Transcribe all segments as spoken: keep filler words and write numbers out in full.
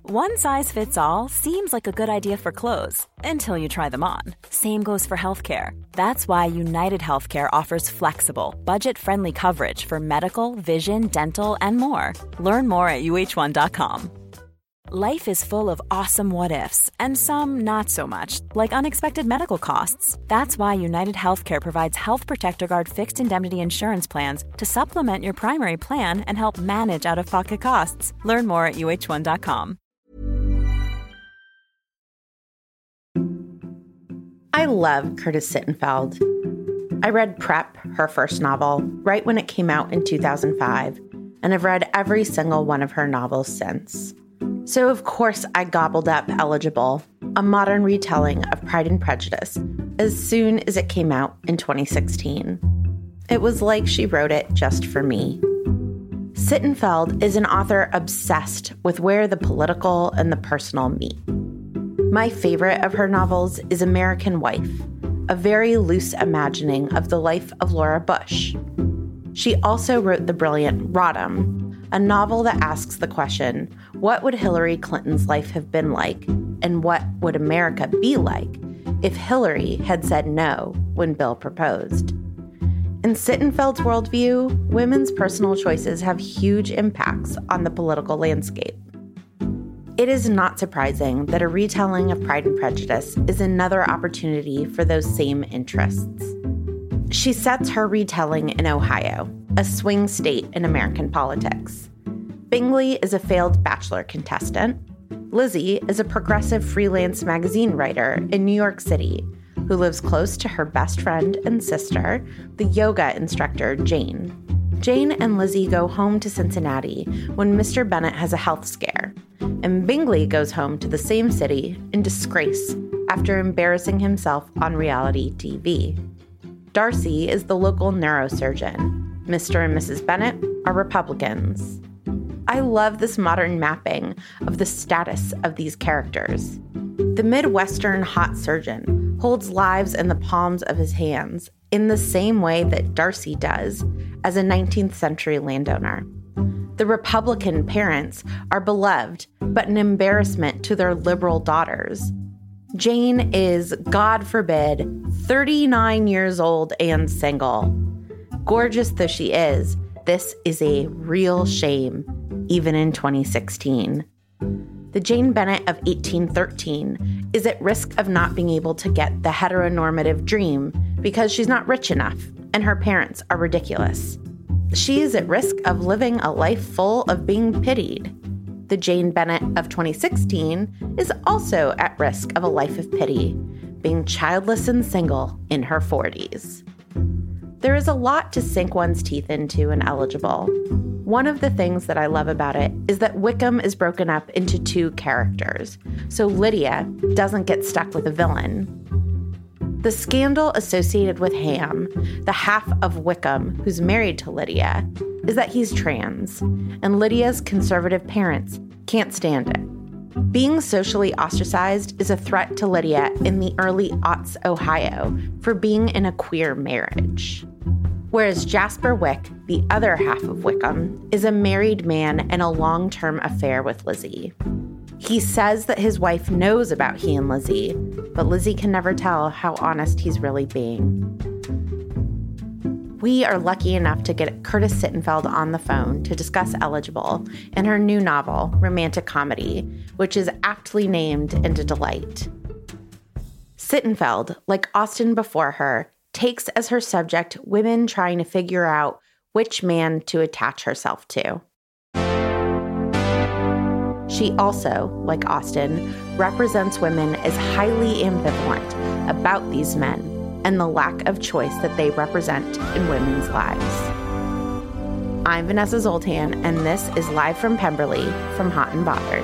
One size fits all seems like a good idea for clothes until you try them on. Same goes for healthcare. That's why United Healthcare offers flexible, budget-friendly coverage for medical, vision, dental, and more. Learn more at U H one dot com. Life is full of awesome what-ifs, and some not so much, like unexpected medical costs. That's why United Healthcare provides Health Protector Guard fixed indemnity insurance plans to supplement your primary plan and help manage out-of-pocket costs. Learn more at U H one dot com. I love Curtis Sittenfeld. I read Prep, her first novel, right when it came out in two thousand five, and I've read every single one of her novels since. So, of course, I gobbled up Eligible, a modern retelling of Pride and Prejudice, as soon as it came out in twenty sixteen. It was like she wrote it just for me. Sittenfeld is an author obsessed with where the political and the personal meet. My favorite of her novels is American Wife, a very loose imagining of the life of Laura Bush. She also wrote the brilliant Rodham, a novel that asks the question, what would Hillary Clinton's life have been like, and what would America be like if Hillary had said no when Bill proposed? In Sittenfeld's worldview, women's personal choices have huge impacts on the political landscape. It is not surprising that a retelling of Pride and Prejudice is another opportunity for those same interests. She sets her retelling in Ohio, a swing state in American politics. Bingley is a failed Bachelor contestant. Lizzie is a progressive freelance magazine writer in New York City who lives close to her best friend and sister, the yoga instructor Jane. Jane and Lizzie go home to Cincinnati when Mister Bennet has a health scare, and Bingley goes home to the same city in disgrace after embarrassing himself on reality T V. Darcy is the local neurosurgeon. Mister and Missus Bennet are Republicans. I love this modern mapping of the status of these characters. The Midwestern hot surgeon holds lives in the palms of his hands in the same way that Darcy does as a nineteenth century landowner. The Republican parents are beloved, but an embarrassment to their liberal daughters. Jane is, God forbid, thirty-nine years old and single. Gorgeous though she is, this is a real shame, even in twenty sixteen. The Jane Bennet of eighteen thirteen is at risk of not being able to get the heteronormative dream because she's not rich enough and her parents are ridiculous. She is at risk of living a life full of being pitied. The Jane Bennet of twenty sixteen is also at risk of a life of pity, being childless and single in her forties. There is a lot to sink one's teeth into in Eligible. One of the things that I love about it is that Wickham is broken up into two characters, so Lydia doesn't get stuck with a villain. The scandal associated with Ham, the half of Wickham who's married to Lydia, is that he's trans, and Lydia's conservative parents can't stand it. Being socially ostracized is a threat to Lydia in the early aughts Ohio for being in a queer marriage. Whereas Jasper Wick, the other half of Wickham, is a married man in a long-term affair with Lizzie. He says that his wife knows about he and Lizzie, but Lizzie can never tell how honest he's really being. We are lucky enough to get Curtis Sittenfeld on the phone to discuss Eligible and her new novel, Romantic Comedy, which is aptly named and a delight. Sittenfeld, like Austen before her, takes as her subject women trying to figure out which man to attach herself to. She also, like Austen, represents women as highly ambivalent about these men and the lack of choice that they represent in women's lives. I'm Vanessa Zoltan, and this is Live from Pemberley from Hot and Bothered.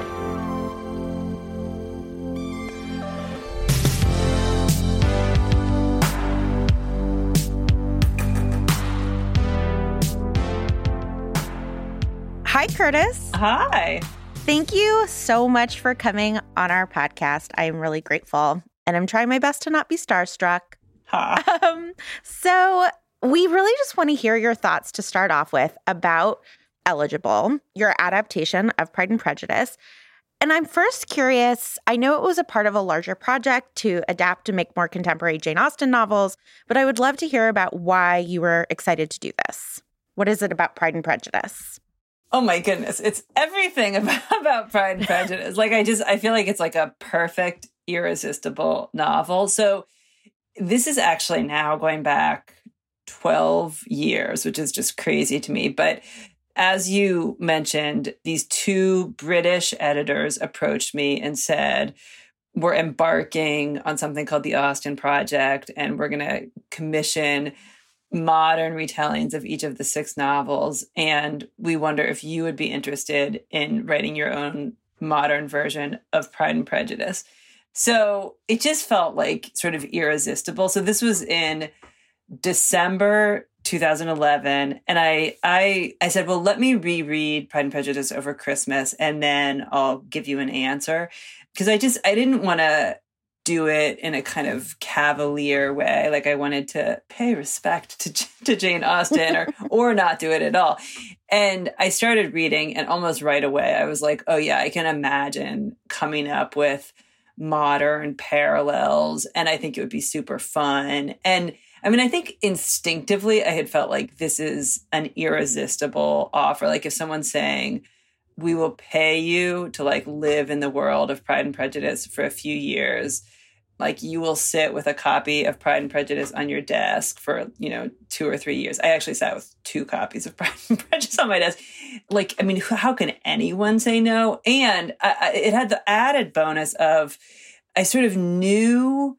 Hi, Curtis. Hi. Thank you so much for coming on our podcast. I am really grateful, and I'm trying my best to not be starstruck. Huh. Um, so we really just want to hear your thoughts to start off with about Eligible, your adaptation of Pride and Prejudice. And I'm first curious, I know it was a part of a larger project to adapt and make more contemporary Jane Austen novels, but I would love to hear about why you were excited to do this. What is it about Pride and Prejudice? Oh my goodness. It's everything about, about Pride and Prejudice. Like, I just, I feel like it's like a perfect, irresistible novel. So this is actually now going back twelve years, which is just crazy to me. But as you mentioned, these two British editors approached me and said, we're embarking on something called the Austen Project, and we're going to commission modern retellings of each of the six novels. And we wonder if you would be interested in writing your own modern version of Pride and Prejudice. So it just felt like sort of irresistible. So this was in December two thousand eleven. And I, I, I said, well, let me reread Pride and Prejudice over Christmas, and then I'll give you an answer. Because I just, I didn't want to do it in a kind of cavalier way. Like, I wanted to pay respect to, to Jane Austen or, or not do it at all. And I started reading, and almost right away, I was like, oh yeah, I can imagine coming up with modern parallels. And I think it would be super fun. And I mean, I think instinctively I had felt like this is an irresistible offer. Like, if someone's saying, we will pay you to like live in the world of Pride and Prejudice for a few years, like you will sit with a copy of Pride and Prejudice on your desk for, you know, two or three years. I actually sat with two copies of Pride and Prejudice on my desk. Like, I mean, how can anyone say no? And I, I, it had the added bonus of, I sort of knew,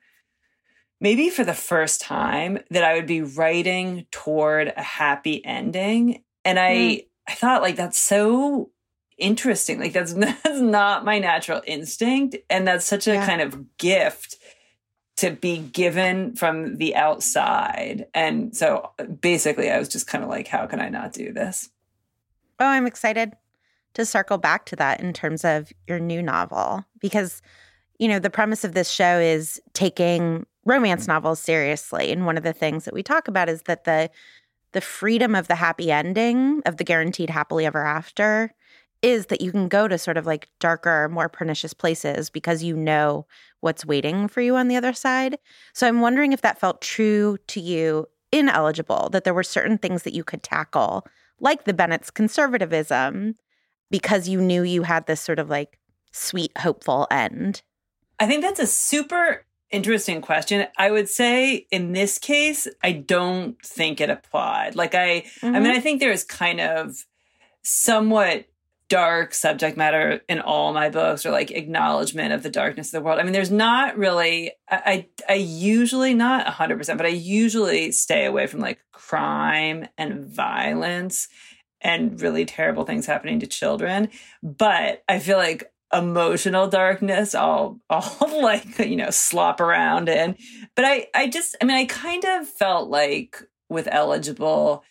maybe for the first time, that I would be writing toward a happy ending. And I, mm. I thought, like, that's so interesting. Like, that's, that's not my natural instinct. And that's such a yeah. kind of gift to be given from the outside. And so basically I was just kind of like, how can I not do this? Oh, I'm excited to circle back to that in terms of your new novel, because, you know, the premise of this show is taking romance novels seriously. And one of the things that we talk about is that the the freedom of the happy ending, of the guaranteed happily ever after, is that you can go to sort of like darker, more pernicious places because you know what's waiting for you on the other side. So I'm wondering if that felt true to you in Eligible, that there were certain things that you could tackle, like the Bennet's conservatism, because you knew you had this sort of like sweet, hopeful end. I think that's a super interesting question. I would say in this case, I don't think it applied. Like I, mm-hmm. I mean, I think there is kind of somewhat dark subject matter in all my books, or like acknowledgement of the darkness of the world. I mean, there's not really, I, I, I usually, not one hundred percent, but I usually stay away from like crime and violence and really terrible things happening to children. But I feel like emotional darkness, I'll, I'll like, you know, slop around in. But I, I just, I mean, I kind of felt like with Eligible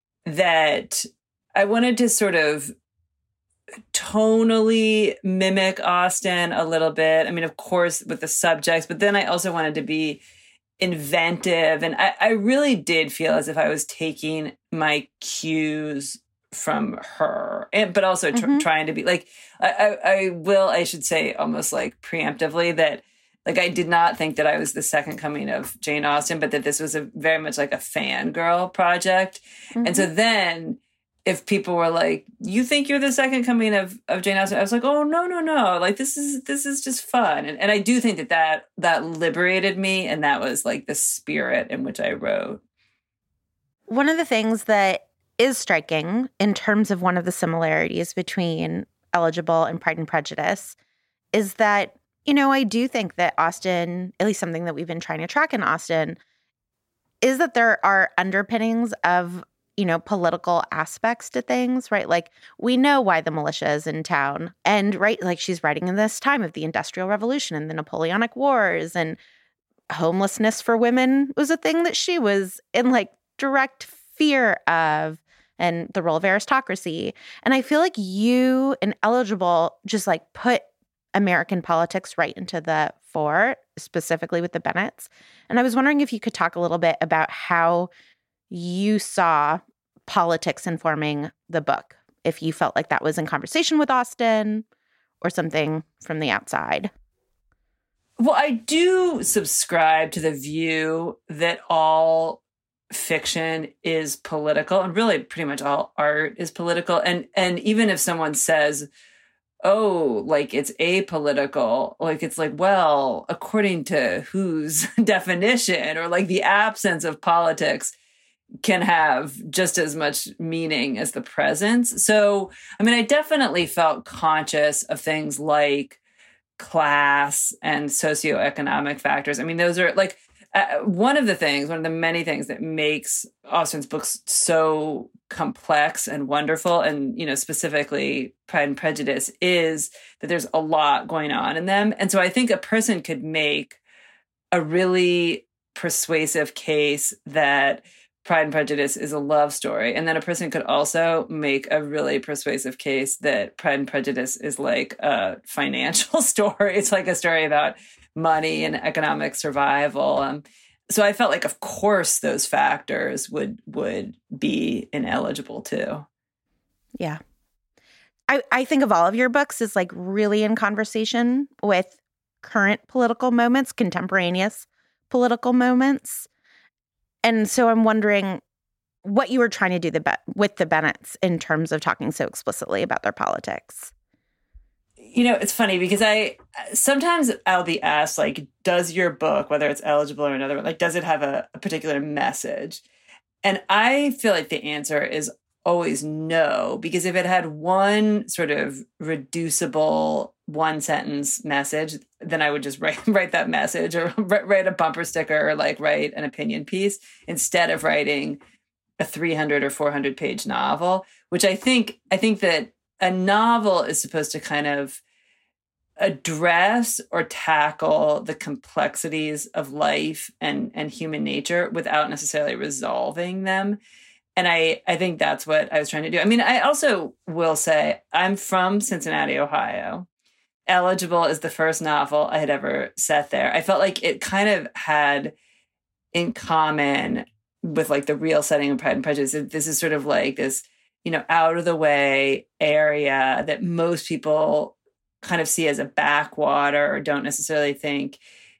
that I wanted to sort of tonally mimic Austen a little bit. I mean, of course, with the subjects, but then I also wanted to be inventive. And I, I really did feel as if I was taking my cues from her, and but also tr- mm-hmm. trying to be like, I, I, I will, I should say almost like preemptively that like I did not think that I was the second coming of Jane Austen, but that this was a very much like a fangirl project. Mm-hmm. And so then if people were like, you think you're the second coming of, of Jane Austen, I was like, oh, no, no, no. Like, this is, this is just fun. And, and I do think that, that that liberated me. And that was like the spirit in which I wrote. One of the things that is striking in terms of one of the similarities between Eligible and Pride and Prejudice is that, you know, I do think that Austen, at least something that we've been trying to track in Austen, is that there are underpinnings of, you know, political aspects to things, right? Like, we know why the militia is in town. And, right, like, she's writing in this time of the Industrial Revolution and the Napoleonic Wars, and homelessness for women was a thing that she was in, like, direct fear of, and the role of aristocracy. And I feel like you and Eligible just, like, put American politics right into the fore, specifically with the Bennets. And I was wondering if you could talk a little bit about how you saw politics informing the book, if you felt like that was in conversation with Austen, or something from the outside? Well, I do subscribe to the view that all fiction is political, and really pretty much all art is political. And and even if someone says, oh, like it's apolitical, like it's like, well, according to whose definition, or like the absence of politics can have just as much meaning as the presence. So, I mean, I definitely felt conscious of things like class and socioeconomic factors. I mean, those are like uh, one of the things, one of the many things that makes Austen's books so complex and wonderful, and, you know, specifically Pride and Prejudice, is that there's a lot going on in them. And so I think a person could make a really persuasive case that Pride and Prejudice is a love story. And then a person could also make a really persuasive case that Pride and Prejudice is like a financial story. It's like a story about money and economic survival. Um, so I felt like, of course, those factors would would be ineligible too. Yeah. I, I think of all of your books as like really in conversation with current political moments, contemporaneous political moments. And so I'm wondering what you were trying to do the be- with the Bennets in terms of talking so explicitly about their politics. You know, it's funny because I sometimes I'll be asked, like, does your book, whether it's eligible or another, like, does it have a, a particular message? And I feel like the answer is always no, because if it had one sort of reducible one sentence message, then I would just write write that message, or write a bumper sticker, or like write an opinion piece, instead of writing a three hundred or four hundred page novel, which I think I think that a novel is supposed to kind of address or tackle the complexities of life and, and human nature without necessarily resolving them. And I, I think that's what I was trying to do. I mean, I also will say I'm from Cincinnati, Ohio. Eligible is the first novel I had ever set there. I felt like it kind of had in common with like the real setting of Pride and Prejudice. This is sort of like this, you know, out of the way area that most people kind of see as a backwater, or don't necessarily think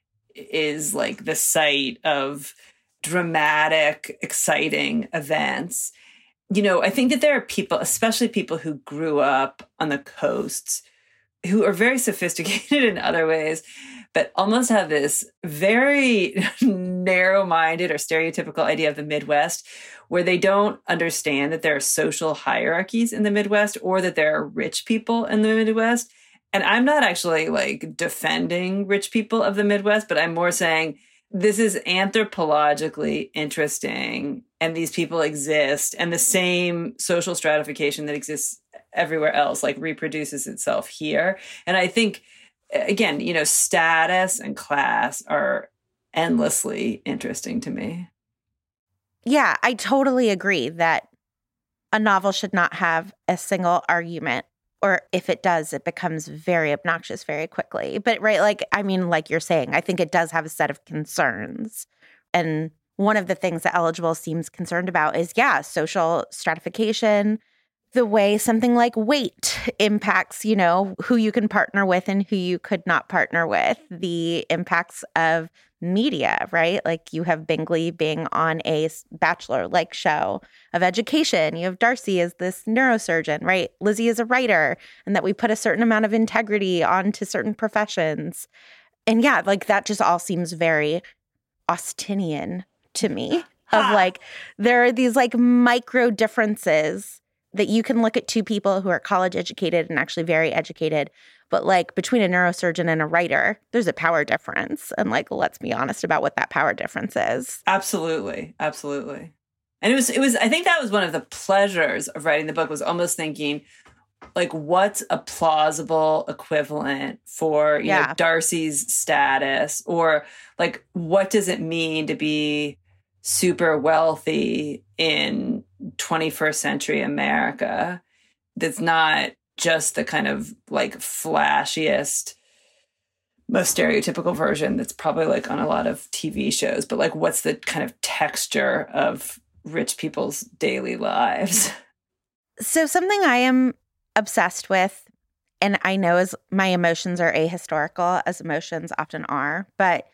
is like the site of dramatic, exciting events. You know, I think that there are people, especially people who grew up on the coasts, who are very sophisticated in other ways, but almost have this very narrow-minded or stereotypical idea of the Midwest, where they don't understand that there are social hierarchies in the Midwest, or that there are rich people in the Midwest. And I'm not actually like defending rich people of the Midwest, but I'm more saying this is anthropologically interesting, and these people exist, and the same social stratification that exists everywhere else like reproduces itself here. And I think, again, you know, status and class are endlessly interesting to me. Yeah, I totally agree that a novel should not have a single argument, or if it does, it becomes very obnoxious very quickly. But right, like, I mean, like you're saying, I think it does have a set of concerns. And one of the things that Eligible seems concerned about is, yeah, social stratification, the way something like weight impacts, you know, who you can partner with and who you could not partner with, the impacts of media, right? Like you have Bingley being on a Bachelor-like show of education. You have Darcy as this neurosurgeon, right? Lizzie is a writer, and that we put a certain amount of integrity onto certain professions. And yeah, like that just all seems very Austenian to me, of like, there are these like micro differences that you can look at two people who are college educated and actually very educated, but like between a neurosurgeon and a writer, there's a power difference. And like, let's be honest about what that power difference is. Absolutely. Absolutely. And it was, it was, I think that was one of the pleasures of writing the book, was almost thinking like, what's a plausible equivalent for, you yeah. know, Darcy's status, or like, what does it mean to be super wealthy in twenty-first century America? That's not just the kind of like flashiest, most stereotypical version that's probably like on a lot of T V shows, but like, what's the kind of texture of rich people's daily lives? So something I am obsessed with, and I know as my emotions are ahistorical, as emotions often are, but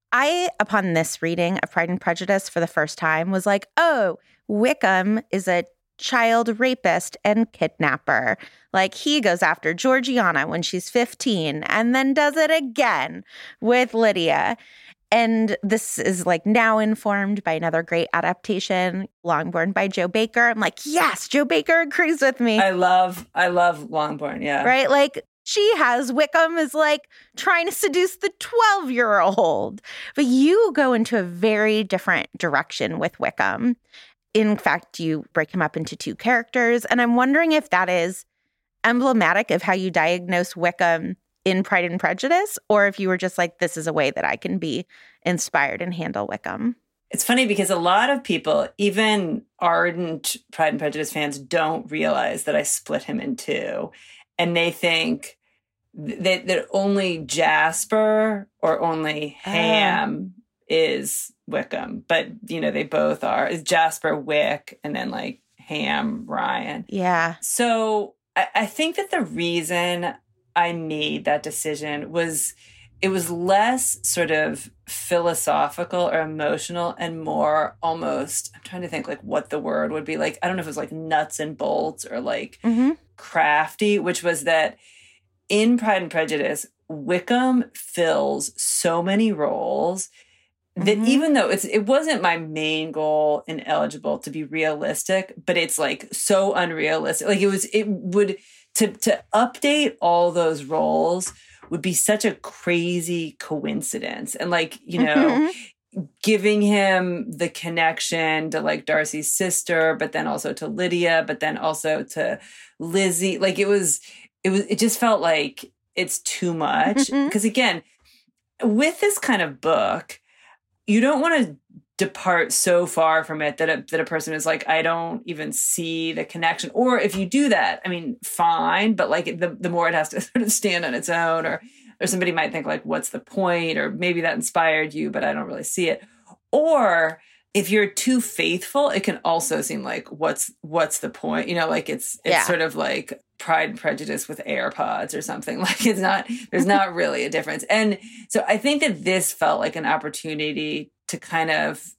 I, upon this reading of Pride and Prejudice for the first time, was like, oh, Wickham is a child rapist and kidnapper. Like, he goes after Georgiana when she's fifteen and then does it again with Lydia. And this is like now informed by another great adaptation, Longbourn by Jo Baker. I'm like, yes, Jo Baker agrees with me. I love, I love Longbourn, yeah. Right? Like, she has Wickham is like trying to seduce the twelve-year-old. But you go into a very different direction with Wickham. In fact, you break him up into two characters. And I'm wondering if that is emblematic of how you diagnose Wickham in Pride and Prejudice, or if you were just like, this is a way that I can be inspired and handle Wickham. It's funny because a lot of people, even ardent Pride and Prejudice fans, don't realize that I split him in two. And they think that, that only Jasper or only Ham oh. is Wickham. But, you know, they both are. It's Jasper Wick and then like Ham Ryan. Yeah. So I, I think that the reason I made that decision was it was less sort of philosophical or emotional and more almost, I'm trying to think like what the word would be like. I don't know if it was like nuts and bolts or like mm-hmm. crafty, which was that in Pride and Prejudice, Wickham fills so many roles that mm-hmm. even though it's it wasn't my main goal in Eligible to be realistic, but it's like so unrealistic. Like it was, it would... To to update all those roles would be such a crazy coincidence. And like, you know, mm-hmm. giving him the connection to like Darcy's sister, but then also to Lydia, but then also to Lizzie. Like it was, it was, it just felt like it's too much. Mm-hmm. Because again, with this kind of book, you don't want to depart so far from it that a, that a person is like, I don't even see the connection. Or if you do that, I mean, fine, but like the, the more it has to sort of stand on its own, or or somebody might think like, what's the point? Or maybe that inspired you, but I don't really see it. Or if you're too faithful, it can also seem like, what's what's the point? You know, like it's it's yeah. sort of like Pride and Prejudice with AirPods or something. Like it's not, there's not really a difference. And so I think that this felt like an opportunity to kind of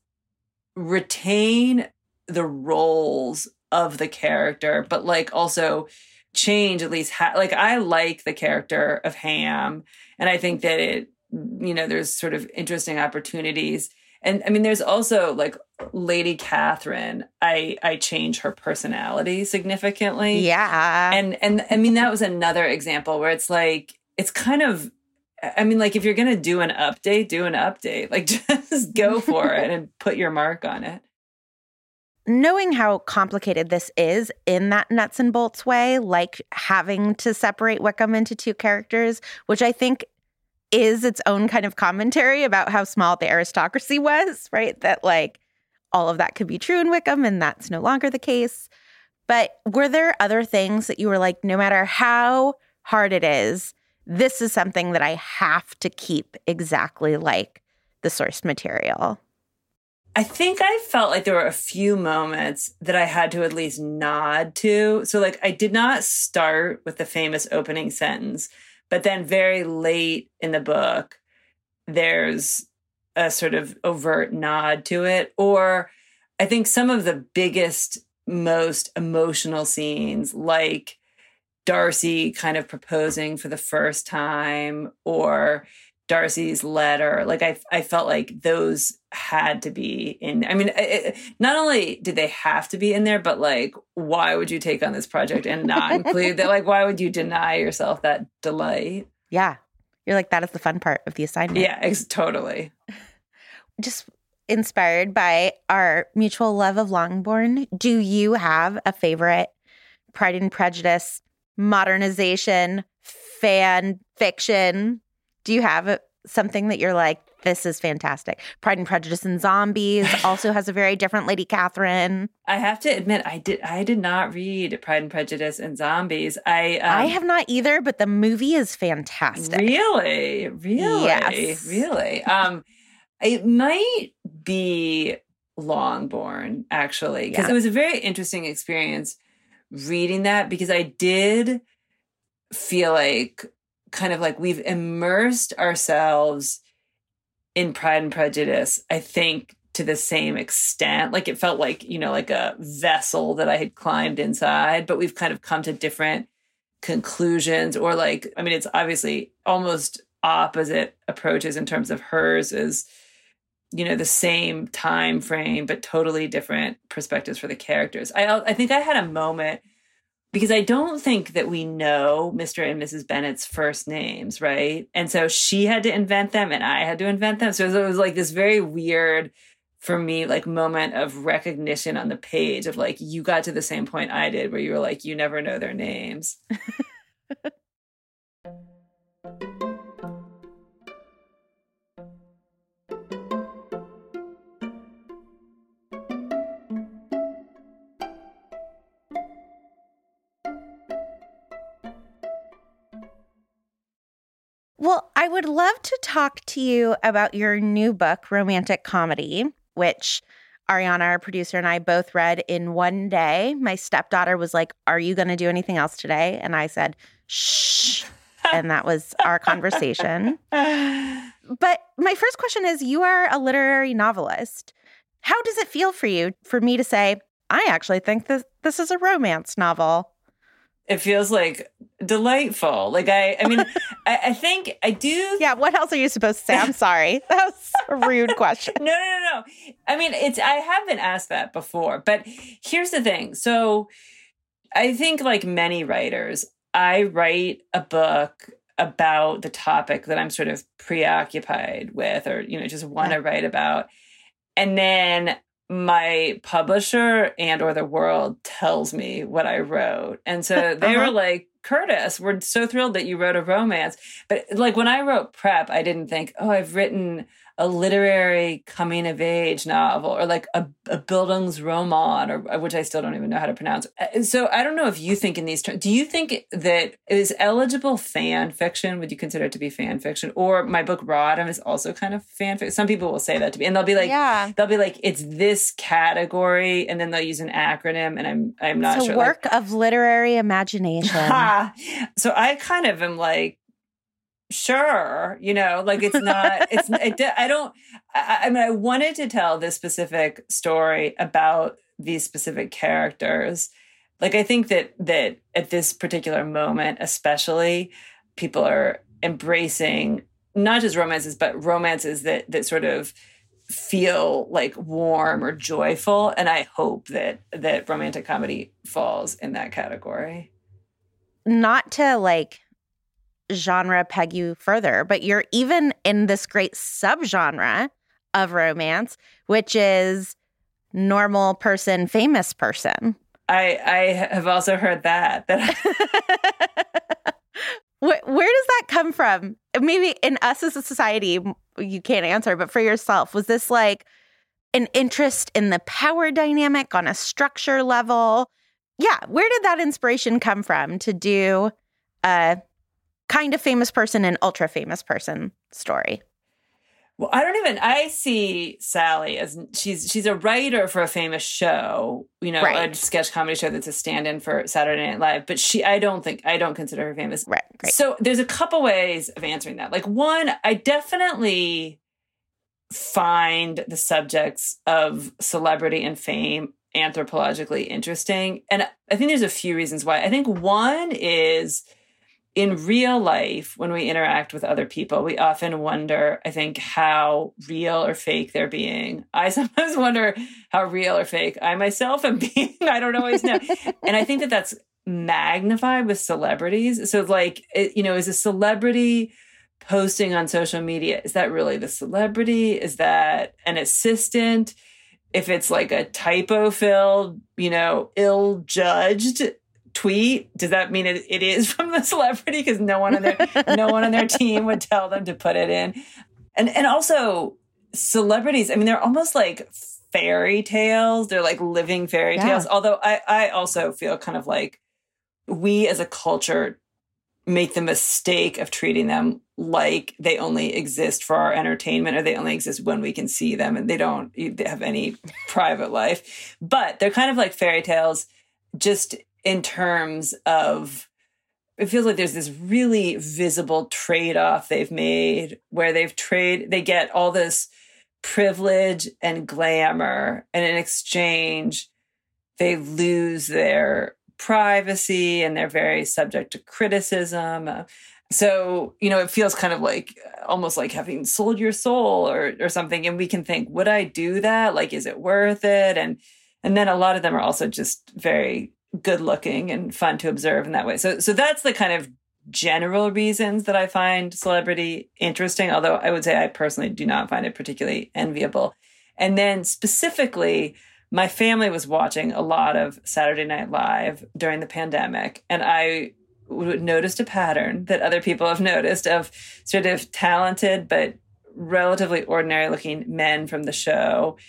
retain the roles of the character, but like also change at least. Ha- like I like the character of Ham, and I think that it, you know, there's sort of interesting opportunities. And I mean, there's also like Lady Catherine. I I change her personality significantly. Yeah, and and I mean that was another example where it's like it's kind of. I mean, like, if you're going to do an update, do an update. Like, just go for it and put your mark on it. Knowing how complicated this is in that nuts and bolts way, like having to separate Wickham into two characters, which I think is its own kind of commentary about how small the aristocracy was, right? That, like, all of that could be true in Wickham, and that's no longer the case. But were there other things that you were like, no matter how hard it is, this is something that I have to keep exactly like the source material? I think I felt like there were a few moments that I had to at least nod to. So like I did not start with the famous opening sentence, but then very late in the book, there's a sort of overt nod to it. Or I think some of the biggest, most emotional scenes, like Darcy kind of proposing for the first time, or Darcy's letter. Like I, I felt like those had to be in. I mean, it, not only did they have to be in there, but like, why would you take on this project and not include that? Like, why would you deny yourself that delight? Yeah, you're like, that is the fun part of the assignment. Yeah, ex- totally. Just inspired by our mutual love of Longbourn, do you have a favorite Pride and Prejudice modernization, fan fiction? Do you have something that you're like, this is fantastic? Pride and Prejudice and Zombies also has a very different Lady Catherine. I have to admit, I did I did not read Pride and Prejudice and Zombies. I um, I have not either, but the movie is fantastic. Really? Really? Yes. Really? Um, it might be Longbourn, actually, because yeah. It was a very interesting experience reading that, because I did feel like kind of like we've immersed ourselves in Pride and Prejudice, I think, to the same extent. Like it felt like, you know, like a vessel that I had climbed inside, but we've kind of come to different conclusions, or like, I mean, it's obviously almost opposite approaches in terms of hers is, you know, the same time frame, but totally different perspectives for the characters. I I think I had a moment, because I don't think that we know Mister and Missus Bennet's first names, right? And so she had to invent them and I had to invent them. So it was like this very weird, for me, like moment of recognition on the page of like, you got to the same point I did where you were like, you never know their names. Well, I would love to talk to you about your new book, Romantic Comedy, which Ariana, our producer, and I both read in one day. My stepdaughter was like, "Are you going to do anything else today?" And I said, "Shh." And that was our conversation. But my first question is, you are a literary novelist. How does it feel for you for me to say, I actually think this, this is a romance novel? It feels like delightful. Like I, I mean, I, I think I do. Yeah. What else are you supposed to say? I'm sorry. That was a rude question. No, no, no, no. I mean, it's, I have been asked that before, but here's the thing. So I think like many writers, I write a book about the topic that I'm sort of preoccupied with, or, you know, just want to yeah. write about. And then my publisher and or the world tells me what I wrote. And so they uh-huh. were like, Curtis, we're so thrilled that you wrote a romance. But like when I wrote Prep, I didn't think, oh, I've written a literary coming of age novel, or like a, a Bildungsroman, or which I still don't even know how to pronounce. So I don't know if you think in these terms. Do you think that is eligible fan fiction? Would you consider it to be fan fiction? Or my book Rodham is also kind of fan fiction. Some people will say that to me, and they'll be like, yeah. they'll be like, it's this category, and then they'll use an acronym, and I'm I'm not it's sure. It's a work like, of literary imagination. So I kind of am like, sure, you know, like it's not, it's, it, I don't, I, I mean, I wanted to tell this specific story about these specific characters. Like, I think that, that at this particular moment, especially, people are embracing not just romances, but romances that, that sort of feel like warm or joyful. And I hope that, that romantic comedy falls in that category. Not to like, genre peg you further, but you're even in this great subgenre of romance, which is normal person, famous person. I I have also heard that. that where, where does that come from? Maybe in us as a society, you can't answer, but for yourself, was this like an interest in the power dynamic on a structure level? Yeah, where did that inspiration come from to do a kind of famous person and ultra famous person story? Well, I don't even, I see Sally as she's she's a writer for a famous show, you know, right. a sketch comedy show that's a stand-in for Saturday Night Live. But she, I don't think, I don't consider her famous. Right. Great. So there's a couple ways of answering that. Like one, I definitely find the subjects of celebrity and fame anthropologically interesting. And I think there's a few reasons why. I think one is, in real life, when we interact with other people, we often wonder, I think, how real or fake they're being. I sometimes wonder how real or fake I myself am being. I don't always know. And I think that that's magnified with celebrities. So like, it, you know, is a celebrity posting on social media, is that really the celebrity? Is that an assistant? If it's like a typo-filled, you know, ill-judged tweet, does that mean it, it is from the celebrity? Because no one on their no one on their team would tell them to put it in. And and also celebrities, I mean, they're almost like fairy tales. They're like living fairy yeah. tales. Although I, I also feel kind of like we as a culture make the mistake of treating them like they only exist for our entertainment, or they only exist when we can see them, and they don't have any private life. But they're kind of like fairy tales, just in terms of it feels like there's this really visible trade-off they've made where they've trade, they get all this privilege and glamour, and in exchange, they lose their privacy and they're very subject to criticism. So, you know, it feels kind of like almost like having sold your soul or or something. And we can think, would I do that? Like, is it worth it? And and then a lot of them are also just very good looking and fun to observe in that way. So so that's the kind of general reasons that I find celebrity interesting, although I would say I personally do not find it particularly enviable. And then specifically, my family was watching a lot of Saturday Night Live during the pandemic, and I noticed a pattern that other people have noticed of sort of talented but relatively ordinary looking men from the show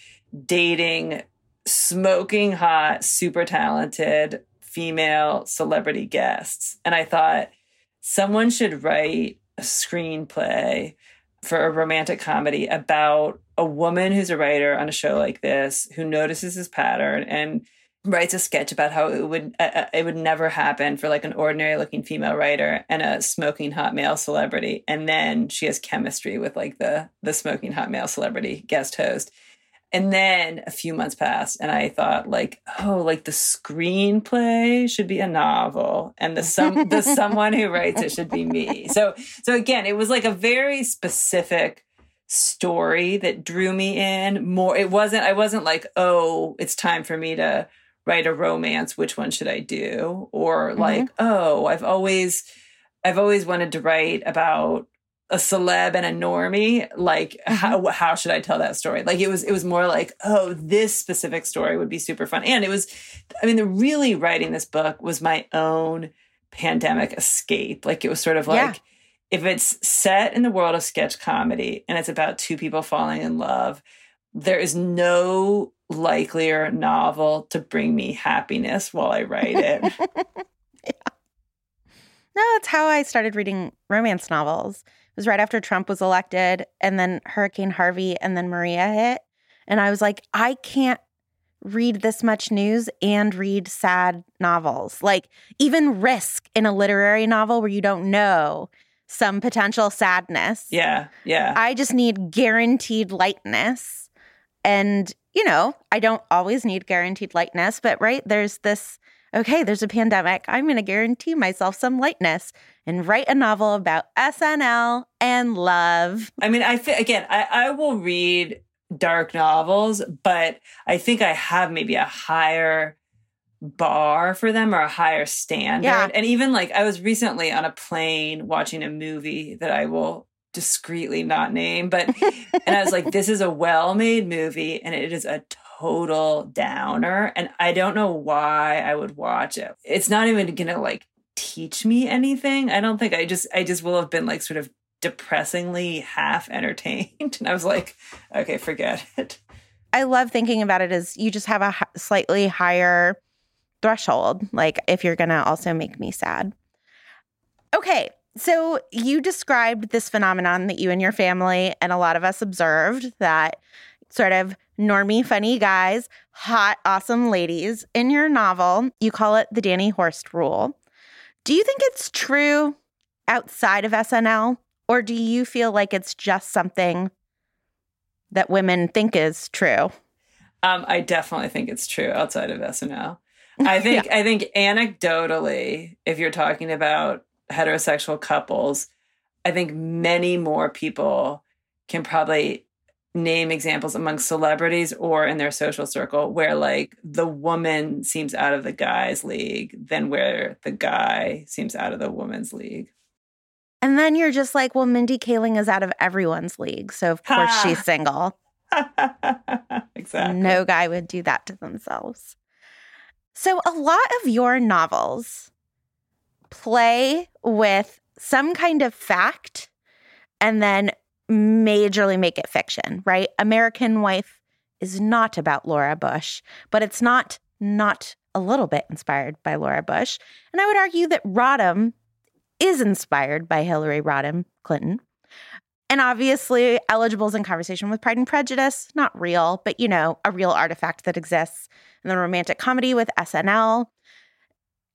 dating smoking hot, super talented female celebrity guests. And I thought someone should write a screenplay for a romantic comedy about a woman who's a writer on a show like this who notices this pattern and writes a sketch about how it would uh, it would never happen for like an ordinary looking female writer and a smoking hot male celebrity, and then she has chemistry with like the the smoking hot male celebrity guest host. And then a few months passed, and I thought, like, oh, like the screenplay should be a novel, and the some the someone who writes it should be me. So, so again, it was like a very specific story that drew me in. More, it wasn't. I wasn't like, oh, it's time for me to write a romance. Which one should I do? Or like, mm-hmm. oh, I've always, I've always wanted to write about a celeb and a normie, like how how should I tell that story? Like it was it was more like, oh, this specific story would be super fun. And it was, I mean, the really writing this book was my own pandemic escape. Like it was sort of like, yeah. if it's set in the world of sketch comedy and it's about two people falling in love, there is no likelier novel to bring me happiness while I write it. Yeah. No, that's how I started reading romance novels. It was right after Trump was elected, and then Hurricane Harvey and then Maria hit. And I was like, I can't read this much news and read sad novels. Like even risk in a literary novel where you don't know some potential sadness. Yeah, yeah. I just need guaranteed lightness. And, you know, I don't always need guaranteed lightness, but right, there's this, okay, there's a pandemic. I'm going to guarantee myself some lightness and write a novel about S N L and love. I mean, I th- again, I, I will read dark novels, but I think I have maybe a higher bar for them or a higher standard. Yeah. And even like I was recently on a plane watching a movie that I will discreetly not name, but and I was like, this is a well-made movie and it is a total downer. And I don't know why I would watch it. It's not even gonna like teach me anything. I don't think I just I just will have been like sort of depressingly half entertained. And I was like, okay, forget it. I love thinking about it as you just have a h- slightly higher threshold. Like if you're going to also make me sad. Okay. So you described this phenomenon that you and your family and a lot of us observed, that sort of normie, funny guys, hot, awesome ladies. In your novel, you call it the Danny Horst rule. Do you think it's true outside of S N L? Or do you feel like it's just something that women think is true? Um, I definitely think it's true outside of S N L. I think yeah. I think anecdotally, if you're talking about heterosexual couples, I think many more people can probably name examples among celebrities or in their social circle where like the woman seems out of the guy's league than where the guy seems out of the woman's league. And then you're just like, well, Mindy Kaling is out of everyone's league, so of course ha. she's single. Exactly. No guy would do that to themselves. So a lot of your novels play with some kind of fact and then majorly make it fiction, right? American Wife is not about Laura Bush, but it's not not a little bit inspired by Laura Bush. And I would argue that Rodham is inspired by Hillary Rodham Clinton. And obviously, Eligibles in Conversation with Pride and Prejudice, not real, but, you know, a real artifact that exists in the romantic comedy with S N L.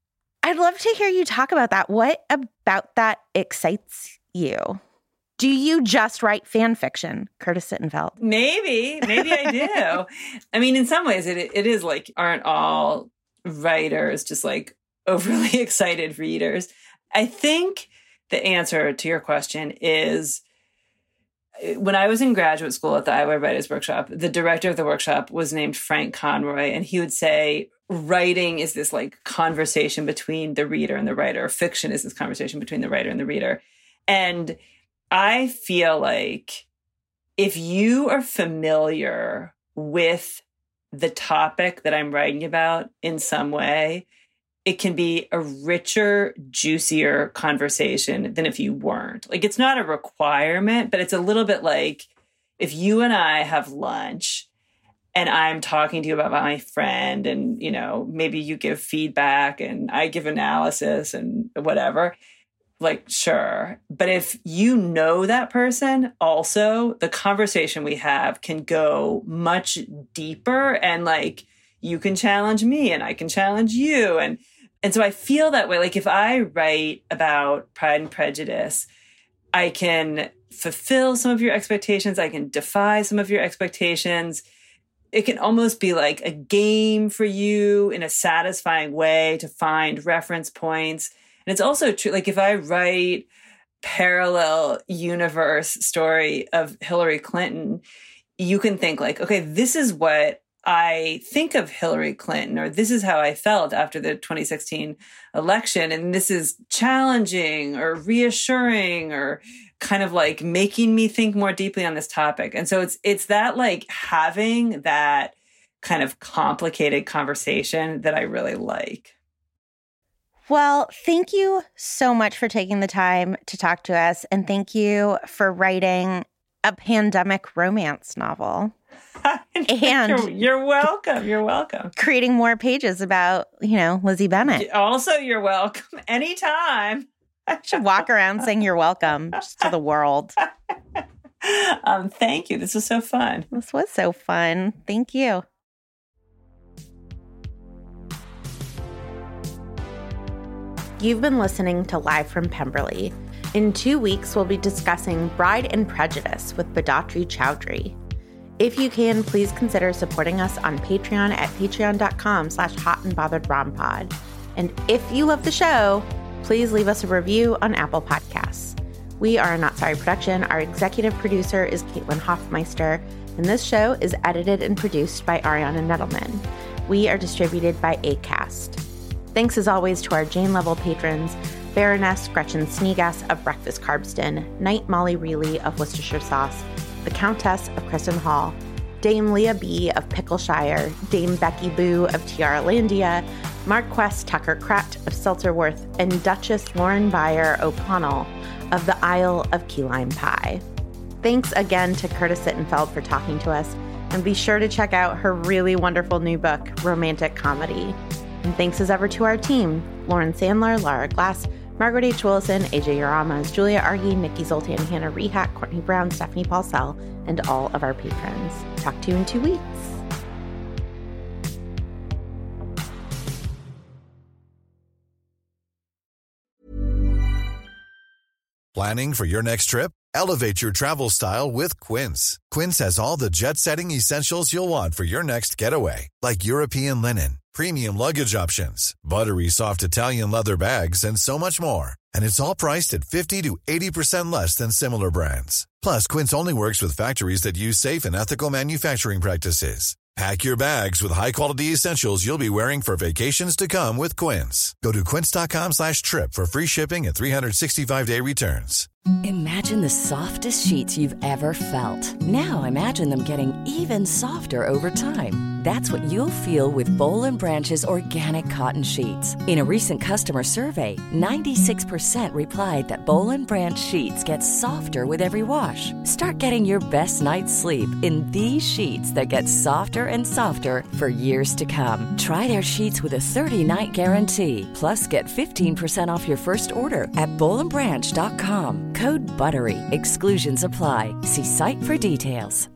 I'd love to hear you talk about that. What about that excites you? Do you just write fan fiction, Curtis Sittenfeld? Maybe, maybe I do. I mean, in some ways, it it is like, aren't all writers just like overly excited readers? I think the answer to your question is, when I was in graduate school at the Iowa Writers Workshop, the director of the workshop was named Frank Conroy, and he would say, writing is this like conversation between the reader and the writer. Fiction is this conversation between the writer and the reader. And I feel like if you are familiar with the topic that I'm writing about in some way, it can be a richer, juicier conversation than if you weren't. Like, it's not a requirement, but it's a little bit like if you and I have lunch and I'm talking to you about my friend and, you know, maybe you give feedback and I give analysis and whatever, like, sure. But if you know that person also, the conversation we have can go much deeper, and like, you can challenge me and I can challenge you. And And so I feel that way. Like, if I write about Pride and Prejudice, I can fulfill some of your expectations. I can defy some of your expectations. It can almost be like a game for you in a satisfying way to find reference points. And it's also true, like, if I write parallel universe story of Hillary Clinton, you can think like, okay, this is what I think of Hillary Clinton, or this is how I felt after the twenty sixteen election. And this is challenging or reassuring or kind of like making me think more deeply on this topic. And so it's, it's that like having that kind of complicated conversation that I really like. Well, thank you so much for taking the time to talk to us. And thank you for writing a pandemic romance novel. And you're, you're welcome. You're welcome. Creating more pages about, you know, Lizzie Bennet. Also, you're welcome. Anytime. I should walk around saying you're welcome just to the world. Um, thank you. This was so fun. This was so fun. Thank you. You've been listening to Live from Pemberley. In two weeks, we'll be discussing Bride and Prejudice with Bidatri Chowdhury. If you can, please consider supporting us on Patreon at patreon.com slash hot and bothered rompod. And if you love the show, please leave us a review on Apple Podcasts. We are a Not Sorry production. Our executive producer is Caitlin Hoffmeister, and this show is edited and produced by Ariana Nettleman. We are distributed by Acast. Thanks as always to our Jane-level patrons, Baroness Gretchen Sneegas of Breakfast Carbston, Knight Molly Reilly of Worcestershire Sauce, the Countess of Kristen Hall, Dame Leah B. of Pickleshire, Dame Becky Boo of Tiaralandia, Marquess Tucker Kratt of Seltzerworth, and Duchess Lauren Byer O'Connell of the Isle of Key Lime Pie. Thanks again to Curtis Sittenfeld for talking to us, and be sure to check out her really wonderful new book, Romantic Comedy. And thanks as ever to our team, Lauren Sandler, Lara Glass, Margaret H. Willison, A J Uramas, Julia Argy, Nikki Zoltan, Hannah Rehack, Courtney Brown, Stephanie Paulsell, and all of our patrons. Talk to you in two weeks. Planning for your next trip? Elevate your travel style with Quince. Quince has all the jet-setting essentials you'll want for your next getaway, like European linen, premium luggage options, buttery soft Italian leather bags, and so much more. And it's all priced at fifty to eighty percent less than similar brands. Plus, Quince only works with factories that use safe and ethical manufacturing practices. Pack your bags with high-quality essentials you'll be wearing for vacations to come with Quince. Go to quince.com slash trip for free shipping and three sixty-five day returns. Imagine the softest sheets you've ever felt. Now imagine them getting even softer over time. That's what you'll feel with Boll and Branch's organic cotton sheets. In a recent customer survey, ninety-six percent replied that Boll and Branch sheets get softer with every wash. Start getting your best night's sleep in these sheets that get softer and softer for years to come. Try their sheets with a thirty-night guarantee. Plus, get fifteen percent off your first order at boll and branch dot com. Code BUTTERY. Exclusions apply. See site for details.